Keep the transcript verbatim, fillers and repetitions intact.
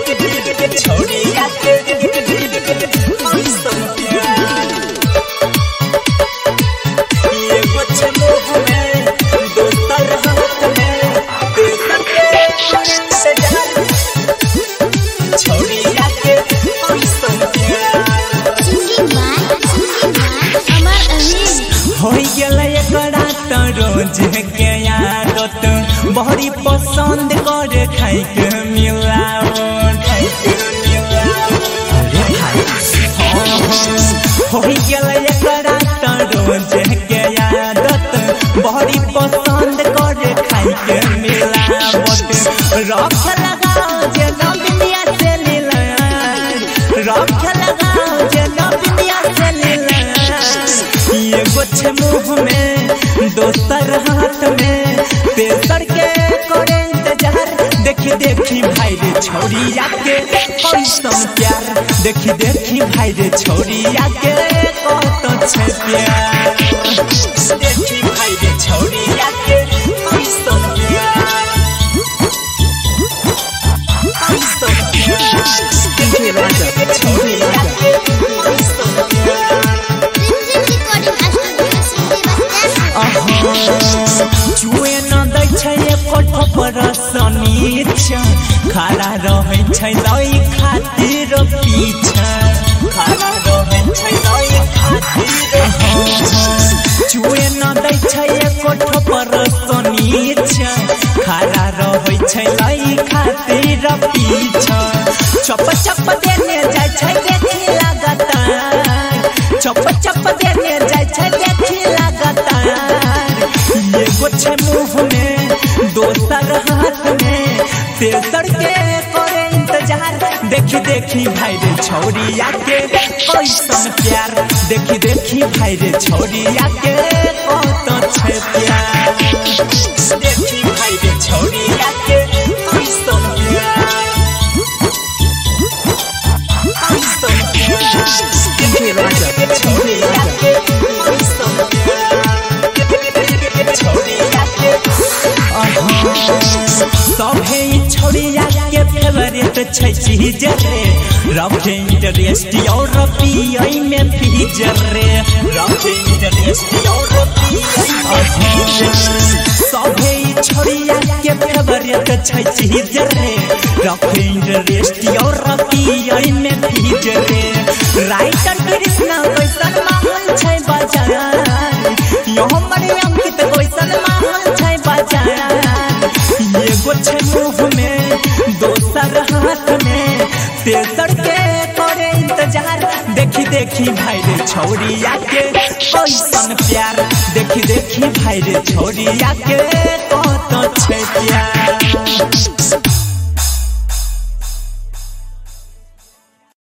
छोड़िया के ऐसन प्यार ये कुछ मुँह में दोसर हाथ में बेसन के इंतजार छोड़िया के ऐसन प्यार हो गेल एकरा त रोज के आदत बड़ी पसंद करे खाई के मिलाओ खाई के मिलाओ हो गेल एकरा त रोज के आदत बड़ी पसंद करे खाई के मिलावट रख लगाओ जे नबिया से लीला रख लगाओ जे नबिया से लीला ये कुछ मुँह में दोसर हाथ में तेसर के करे इंतजार देखी देखी भाई रे छोड़िया के ऐसन प्यार देखी देखी भाई रे छोड़िया के कत छे प्यार देखी भाई रे छोड़िया के ऐसन प्यार ऐसन प्यार छोड़िया के ऐसन प्यार चुए न दै छै कोठो पर सनीचा खड़ा रहै छै लई खातिर पीछा खड़ा रहै छै लई खातिर चुए न दै छै कोठो पर सनीचा खड़ा रहै छै लई खातिर पीछा चप चप देने जाय छै देखी लगातार चप चप देने जाय छै देखी लगातार ये कुछ मुँह में दोसर हाथ में तेसर के करे इंतजार देखी देखी भाई रे छोड़िया के ऐसन प्यार देखी देखी भाई रे छोड़िया के कत छे प्यार देखी भाई रे छोड़िया के ऐसन प्यार ऐसन प्यार छोड़िया के ऐसन प्यार सभे छोड़िया के फेवरेट छै चीज रे रखे इंटरेस्ट और पियई में पीज रे रखे इंटरेस्ट और पियई सभे छोड़िया के फेवरेट छै चीज रे रखे इंटरेस्ट और पियई में पीज रे राइटर कृष्णा वैसन माहौल छै बाजार यो हमर अंकित वैसन माहौल छै बाजार ये कुछ मुँह में दोसर हाथ में तेसर के करे इंतजार देखी देखी भाई रे छोड़िया के ऐसन प्यार देखी देखी भाई रे छोड़िया के कत छे प्यार।